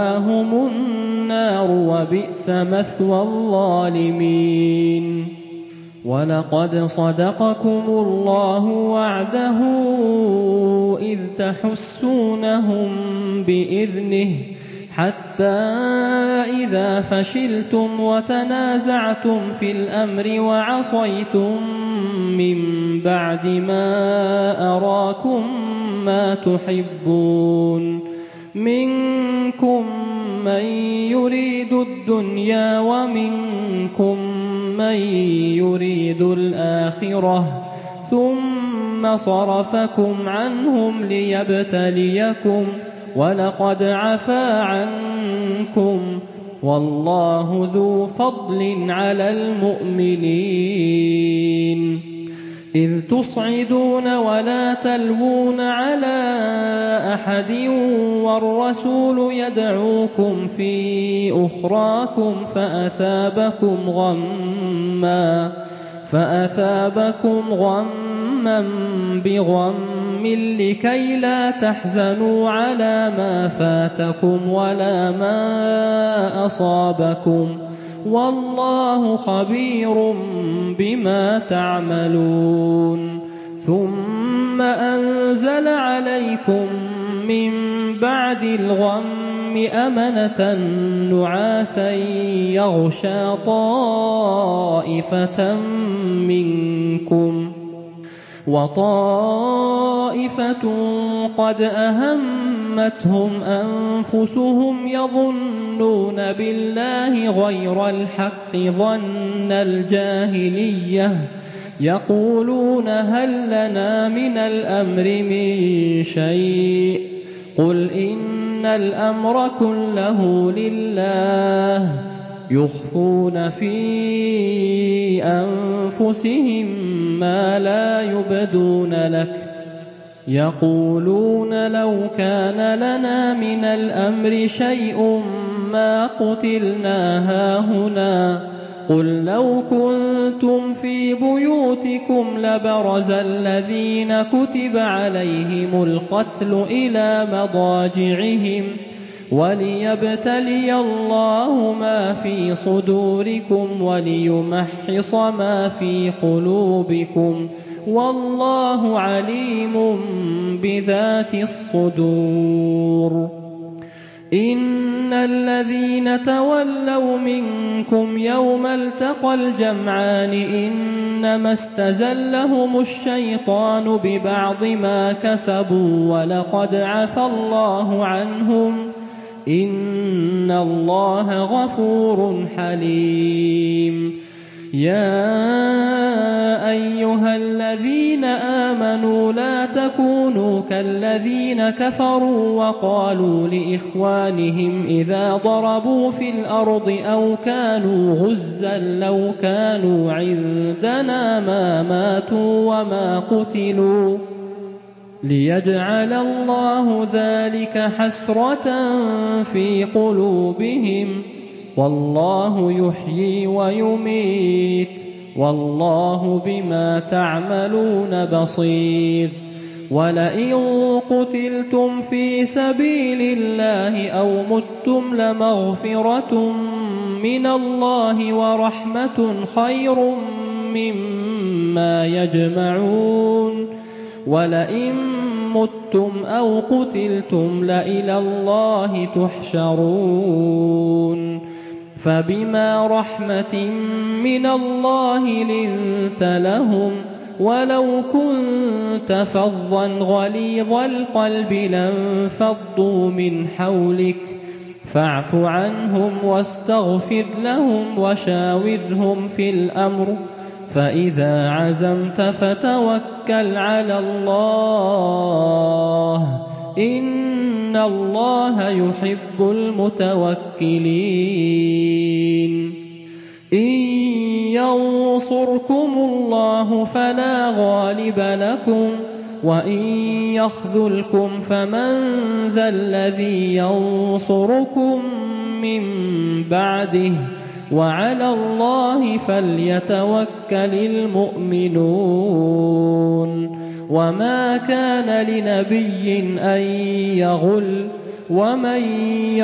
ومأواهم النار وبئس مثوى الظالمين وَلَقَدْ صَدَقَكُمُ اللَّهُ وَعْدَهُ إِذْ تَحُسُّونَهُم بِإِذْنِهِ حَتَّىٰ إِذَا فَشِلْتُمْ وَتَنَازَعْتُمْ فِي الْأَمْرِ وَعَصَيْتُم مِّن بَعْدِ مَا أَرَاكُم مَّا تُحِبُّونَ مِنكُم مَّن يُرِيدُ الدُّنْيَا وَمِنكُم مَّن يُرِيدُ الْآخِرَةَ ثُمَّ صَرَفَكُمْ عَنْهُمْ لِيَبْتَلِيَكُمْ وَلَقَدْ عَفَا عَنكُمْ وَاللَّهُ ذُو فَضْلٍ عَلَى الْمُؤْمِنِينَ إِذْ تُصْعِدُونَ وَلَا تَلْوُونَ عَلَىٰ أَحَدٍ وَالرَّسُولُ يَدْعُوكُمْ فِي أُخْرَاكُمْ فَأَثَابَكُمْ غَمًّا فَأَثَابَكُمْ غَمًّا بِغَمٍّ لِّكَيْ لَا تَحْزَنُوا عَلَىٰ مَا فَاتَكُمْ وَلَا مَا أَصَابَكُمْ وَاللَّهُ خَبِيرٌ بِمَا تَعْمَلُونَ ثُمَّ أَنزَلَ عَلَيْكُم مِّن بَعْدِ الْغَمِّ أَمَنَةً نُّعَاسًا يَغْشَىٰ طَائِفَةً مِّنكُمْ وَطَائِفَةٌ قَدْ أَهَمَّتْهُمْ أَنفُسُهُمْ يَظُنُّونَ بِاللَّهِ غَيْرَ الْحَقِّ ظَنَّ الْجَاهِلِيَّةِ يَقُولُونَ هَل لَّنَا مِنَ الْأَمْرِ مِن شَيْءٍ قُلْ إِنَّ الْأَمْرَ كُلَّهُ لِلَّهِ يُخْفُونَ فِي أَنفُسِهِم مَّا لَا يُبْدُونَ لَكَ يَقُولُونَ لَوْ كَانَ لَنَا مِنَ الْأَمْرِ شَيْءٌ مَّا قُتِلْنَا هَاهُنَا قُل لَّوْ كُنتُمْ فِي بُيُوتِكُمْ لَبَرَزَ الَّذِينَ كُتِبَ عَلَيْهِمُ الْقَتْلُ إِلَىٰ مَضَاجِعِهِمْ وَلِيَبْتَلِيَ اللَّهُ مَا فِي صُدُورِكُمْ وَلِيُمَحِّصَ مَا فِي قُلُوبِكُمْ وَاللَّهُ عَلِيمٌ بِذَاتِ الصُّدُورِ إِنَّ الَّذِينَ تَوَلَّوْا مِنكُمْ يَوْمَ الْتَقَى الْجَمْعَانِ إِنَّمَا اسْتَزَلَّهُمُ الشَّيْطَانُ بِبَعْضِ مَا كَسَبُوا وَلَقَدْ عَفَا اللَّهُ عَنْهُمْ إِنَّ اللَّهَ غَفُورٌ حَلِيمٌ يَا أَيُّهَا الَّذِينَ آمَنُوا لَا تَكُونُوا كَالَّذِينَ كَفَرُوا وَقَالُوا لِإِخْوَانِهِمْ إِذَا ضَرَبُوا فِي الْأَرْضِ أَوْ كَانُوا غُزًّى لَّوْ كَانُوا عِندَنَا مَا مَاتُوا وَمَا قُتِلُوا لِيَجْعَلَ اللَّهُ ذَلِكَ حَسْرَةً فِي قُلُوبِهِمْ وَاللَّهُ يُحْيِي وَيُمِيتُ وَاللَّهُ بِمَا تَعْمَلُونَ بَصِيرٌ وَلَئِن قُتِلْتُمْ فِي سَبِيلِ اللَّهِ أَوْ مُتُّمْ لَمَغْفِرَةٌ مِّنَ اللَّهِ وَرَحْمَةٌ خَيْرٌ مِّمَّا يَجْمَعُونَ وَلَئِن مُّتُّمْ أَوْ قُتِلْتُمْ لَإِلَى اللَّهِ تُحْشَرُونَ فَبِمَا رَحْمَةٍ مِّنَ اللَّهِ لِنتَ لَهُمْ وَلَوْ كُنتَ فَظًّا غَلِيظَ الْقَلْبِ لَانفَضُّوا مِنْ حَوْلِكَ فَاعْفُ عَنْهُمْ وَاسْتَغْفِرْ لَهُمْ وَشَاوِرْهُمْ فِي الْأَمْرِ فَإِذَا عَزَمْتَ فَتَوَكَّلْ عَلَى اللَّهِ إِنَّ اللَّهَ يُحِبُّ الْمُتَوَكِّلِينَ إِن يَنصُرْكُمُ اللَّهُ فَلَا غَالِبَ لَكُمْ وَإِن يَخْذُلْكُمْ فَمَن ذَا الَّذِي يَنصُرُكُم مِّن بَعْدِهِ وَعَلَى اللَّهِ فَلْيَتَوَكَّلِ الْمُؤْمِنُونَ وَمَا كَانَ لِنَبِيٍّ أَن يَغُلَّ وَمَن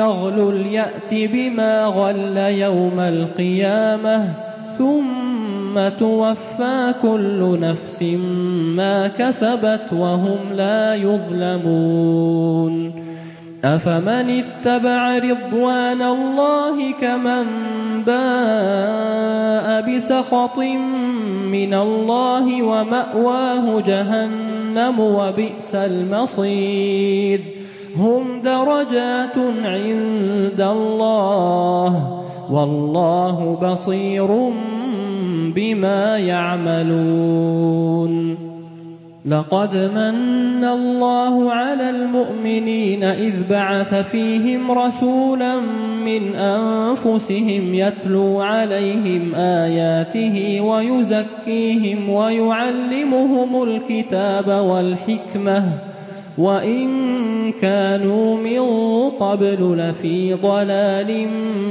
يَغْلُلْ يَأْتِ بِمَا غَلَّ يَوْمَ الْقِيَامَةِ ثُمَّ ثم توفى كل نفس ما كسبت وهم لا يظلمون أفمن اتبع رضوان الله كمن باء بسخط من الله ومأواه جهنم وبئس المصير هم درجات عند الله والله بصير بما يعملون لقد من الله على المؤمنين إذ بعث فيهم رسولا من أنفسهم يتلو عليهم آياته ويزكيهم ويعلمهم الكتاب والحكمة وإن كانوا من قبل لفي ضلال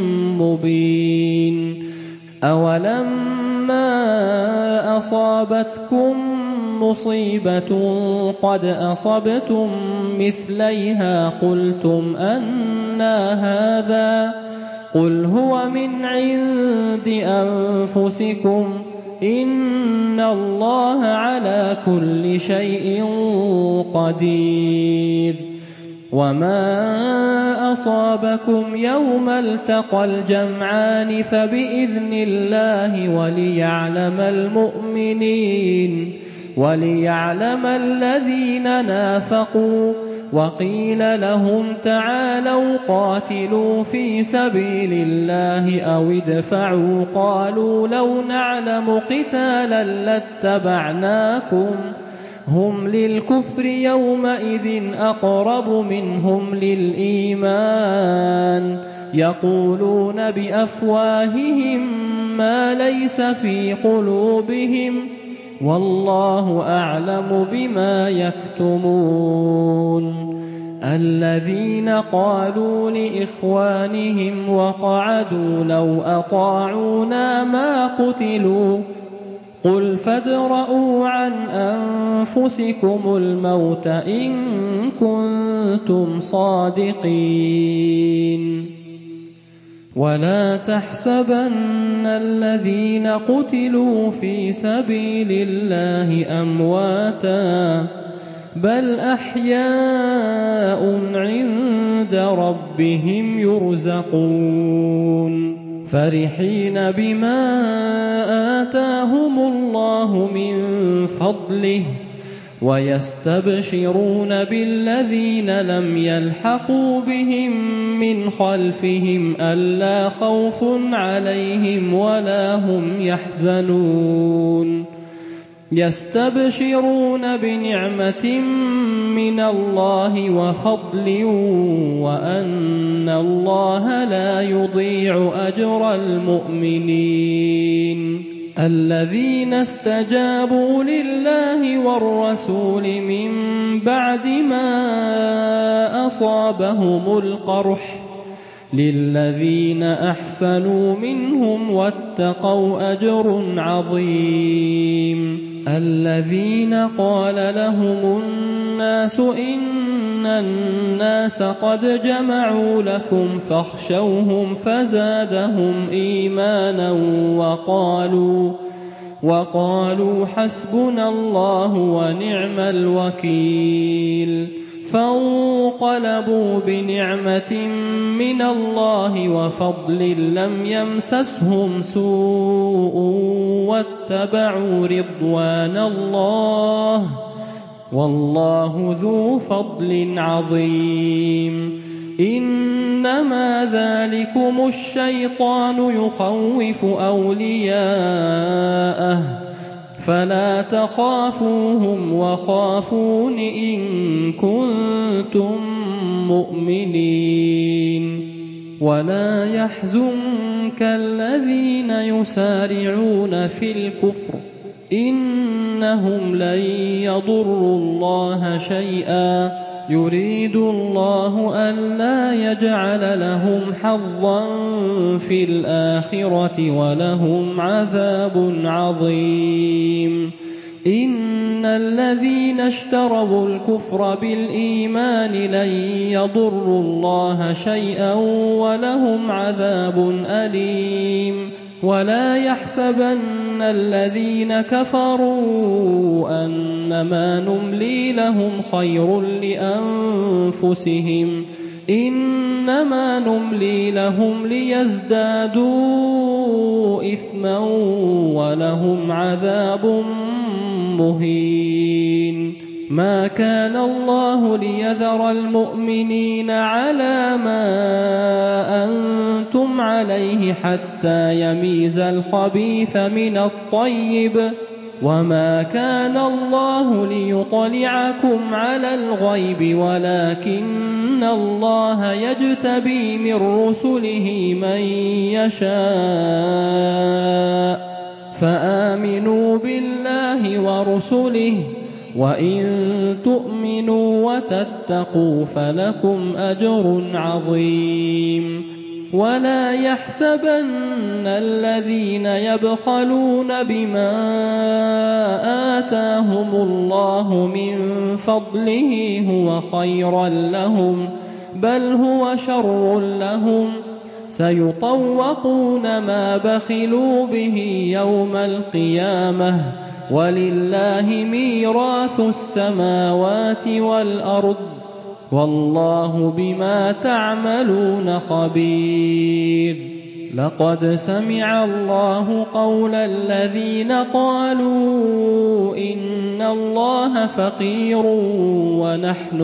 مبين أولما أصابتكم مصيبة قد أصبتم مثليها قلتم أنى هذا قل هو من عند أنفسكم إن الله على كل شيء قدير وما أصابكم يوم التقى الجمعان فبإذن الله وليعلم المؤمنين وليعلم الذين نافقوا وقيل لهم تعالوا قاتلوا في سبيل الله أو ادفعوا قالوا لو نعلم قتالا لاتبعناكم هم للكفر يومئذ أقرب منهم للإيمان يقولون بأفواههم ما ليس في قلوبهم والله أعلم بما يكتمون الذين قالوا لإخوانهم وقعدوا لو أطاعونا ما قتلوا قل فادرءوا عن أنفسكم الموت إن كنتم صادقين ولا تحسبن الذين قتلوا في سبيل الله أمواتا بل أحياء عند ربهم يرزقون فرحين بما آتاهم الله من فضله ويستبشرون بالذين لم يلحقوا بهم من خلفهم ألا خوف عليهم ولا هم يحزنون يستبشرون بنعمة من الله وفضل وأن الله لا يضيع أجر المؤمنين الذين استجابوا لله والرسول من بعد ما أصابهم القرح للذين أحسنوا منهم واتقوا أجر عظيم الذين قال لهم الناس إن الناس قد جمعوا لكم فاخشوهم فزادهم إيمانا وقالوا وقالوا حسبنا الله ونعم الوكيل فانقلبوا بنعمة من الله وفضل لم يمسسهم سوء واتبعوا رضوان الله والله ذو فضل عظيم إنما ذلكم الشيطان يخوف أولياءه فلا تخافوهم وخافون إن كنتم مؤمنين ولا يحزنك الذين يسارعون في الكفر إنهم لن يضروا الله شيئا يريد الله ألا يجعل لهم حظا في الآخرة ولهم عذاب عظيم إن الذين اشتروا الكفر بالإيمان لن يضروا الله شيئا ولهم عذاب أليم ولا يحسبن الذين كفروا أنما نملي لهم خير لأنفسهم إنما نملي لهم ليزدادوا إثما ولهم عذاب مهين. ما كان الله ليذر المؤمنين على ما أنتم عليه حتى يميز الخبيث من الطيب وما كان الله ليطلعكم على الغيب ولكن الله يجتبي من رسله من يشاء فآمنوا بالله ورسله وإن تؤمنوا وتتقوا فلكم أجر عظيم. ولا يحسبن الذين يبخلون بما آتاهم الله من فضله هو خيرا لهم بل هو شر لهم سيطوقون ما بخلوا به يوم القيامة ولله ميراث السماوات والأرض والله بما تعملون خبير. لقد سمع الله قول الذين قالوا إن الله فقير ونحن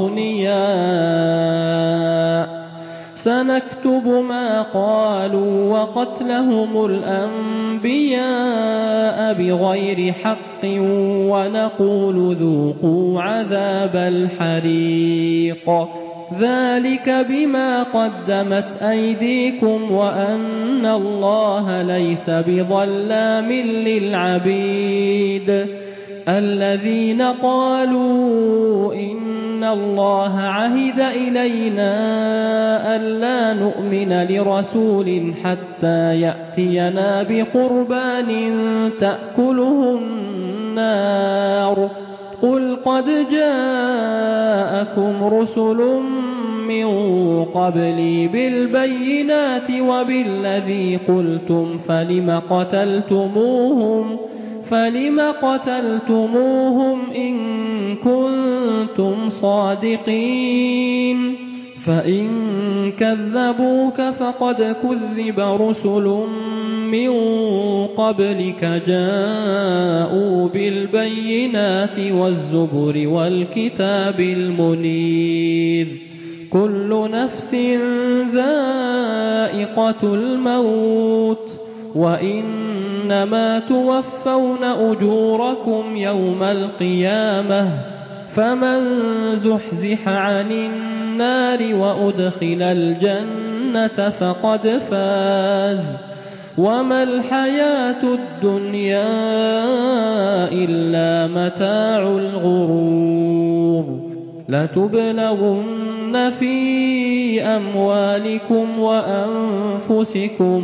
أغنياء سنكتب ما قالوا وقتلهم الأنبياء بغير حق ونقول ذوقوا عذاب الحريق ذلك بما قدمت أيديكم وأن الله ليس بظلام للعبيد. الذين قالوا إن الله عهد إلينا ألا نؤمن لرسول حتى يأتينا بقربان تأكله النار قل قد جاءكم رسل من قبلي بالبينات وبالذي قلتم فلم قتلتموهم فلم قتلتموهم إن كنتم صادقين فإن كذبوك فقد كذب رسل من قبلك جاءوا بالبينات والزبر والكتاب المنير. كل نفس ذائقة الموت وإنما توفون أجوركم يوم القيامة فمن زحزح عن النار وأدخل الجنة فقد فاز وما الحياة الدنيا إلا متاع الغرور. لتبلغن في أموالكم وأنفسكم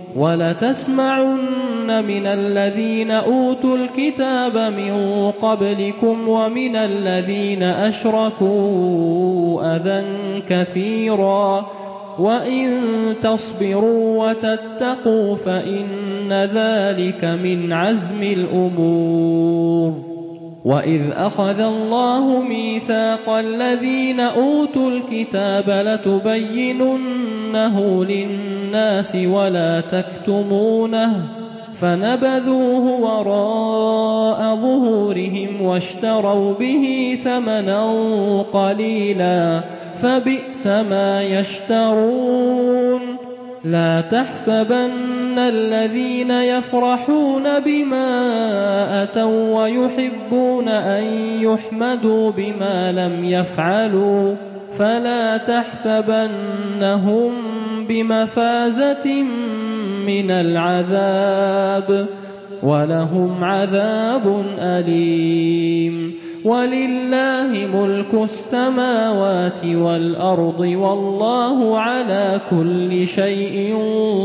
ولتسمعن من الذين أوتوا الكتاب من قبلكم ومن الذين أشركوا أذى كثيرا وإن تصبروا وتتقوا فإن ذلك من عزم الأمور. وإذ أخذ الله ميثاق الذين أوتوا الكتاب لتبيننه للناس ولا تكتمونه فنبذوه وراء ظهورهم واشتروا به ثمنا قليلا فبئس ما يشترون. لا تحسبن الذين يفرحون بما أتوا ويحبون أن يحمدوا بما لم يفعلوا فلا تحسبنهم بمفازة من العذاب ولهم عذاب أليم. ولله ملك السماوات والأرض والله على كل شيء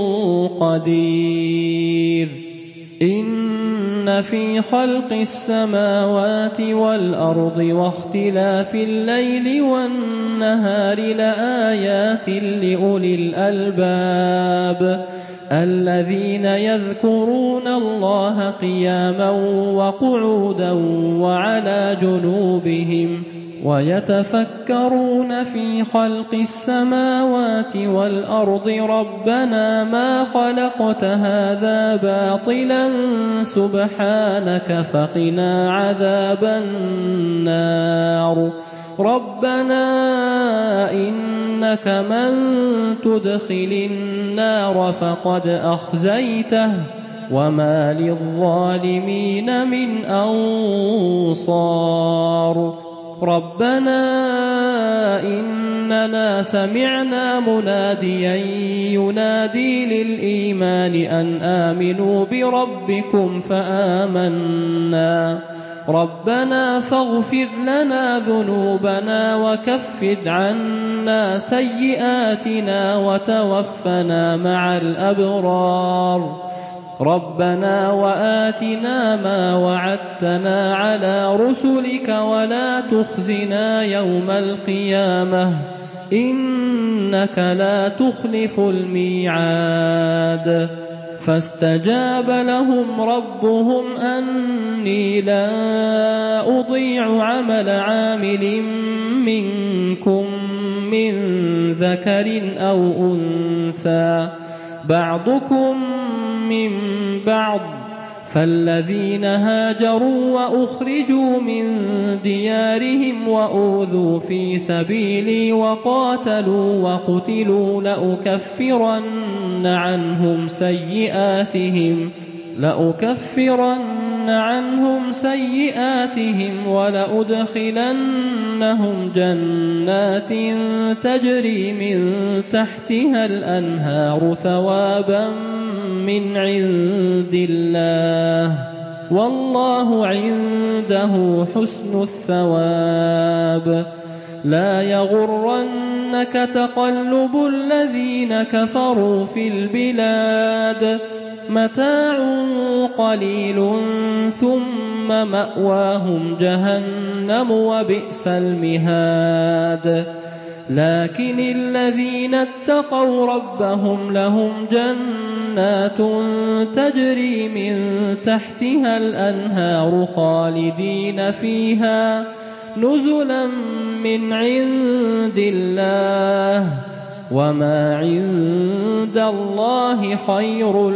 قدير. إن في خلق السماوات والأرض واختلاف الليل والنهار لآيات لأولي الألباب الذين يذكرون الله قياما وقعودا وعلى جنوبهم ويتفكرون في خلق السماوات والأرض ربنا ما خلقت هذا باطلا سبحانك فقنا عذاب النار ربنا إنك من تدخل النار فقد أخزيته وما للظالمين من أنصار ربنا إننا سمعنا مناديا ينادي للإيمان أن آمنوا بربكم فآمنا ربنا فاغفر لنا ذنوبنا وكفر عنا سيئاتنا وتوفنا مع الأبرار ربنا وآتنا ما وعدتنا على رسلك ولا تخزنا يوم القيامة إنك لا تخلف الميعاد فاستجاب لهم ربهم أني لا أضيع عمل عامل منكم من ذكر أو أنثى بعضكم من بعض فالذين هاجروا وأخرجوا من ديارهم وأوذوا في سبيلي وقاتلوا وقتلوا لأكفرن عنهم سيئاتهم لأكفرن عنهم سيئاتهم ولأدخلنهم جنات تجري من تحتها الأنهار ثوابا من عند الله والله عنده حسن الثواب لا يغرنك تقلب الذين كفروا في البلاد متاع قليل ثم مأواهم جهنم وبئس المهاد لكن الذين اتقوا ربهم لهم جنات تجري من تحتها الأنهار خالدين فيها نزلا من عند الله وما عند الله خير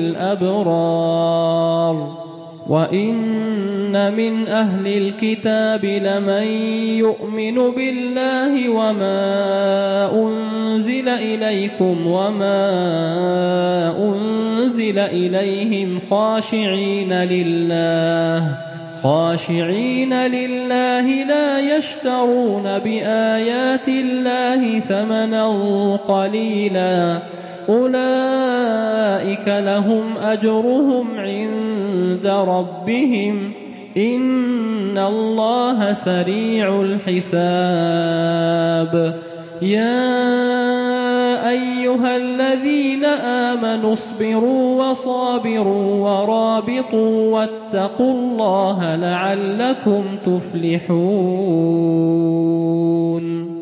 للأبرار وإن من أهل الكتاب لمن يؤمن بالله وما أنزل إليكم وما أنزل إليهم خاشعين لله خاشعين لله لا يشترون بآيات الله ثمنا قليلا أولئك لهم أجرهم عند ربهم إن الله سريع الحساب يا أيها الذين آمنوا اصبروا وصابروا ورابطوا واتقوا الله لعلكم تفلحون